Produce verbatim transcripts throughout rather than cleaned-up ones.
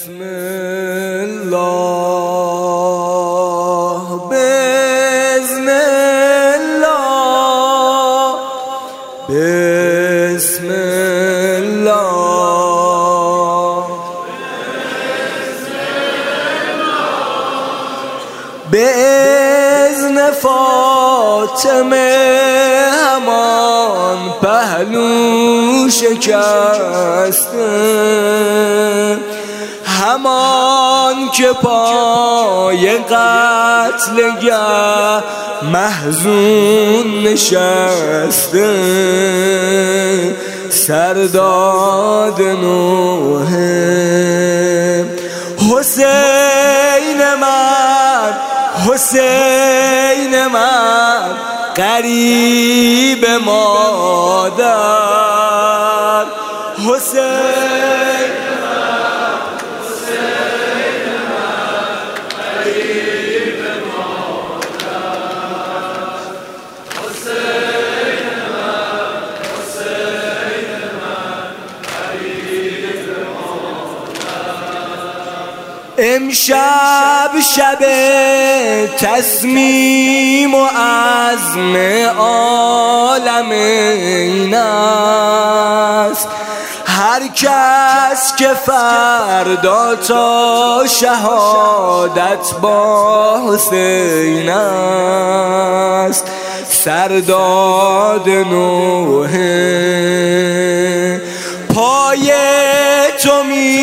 بسم الله بسم الله بسم الله بإذن فاطمه همان پهلو شکسته، همان که پای قتلگه محزون نشسته، سرداد نوح حسین من حسین من قریب مادر، حسین من حسین من قریب مادر، حسین من حسین من قریب مادر. امشب شب تصمیم و عزم عالم این است، هر کس که فردا تا شهادت با حسین است، سرداد نوح پای تو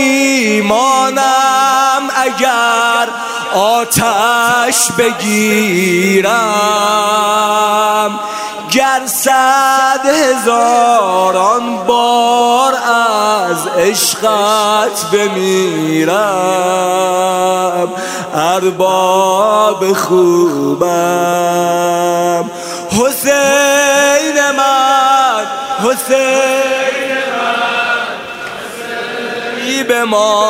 میمانم اگر آتش بگیرم، گر صد هزاران بار از عشقت بمیرم، ارباب خوبم. حسین من حسین من حسین به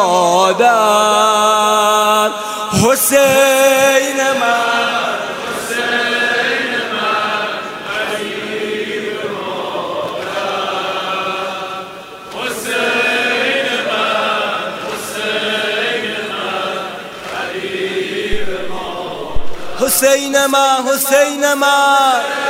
مادر، حسین من حسین من قریب مادر، حسین من حسین من قریب مادر، حسین من حسین من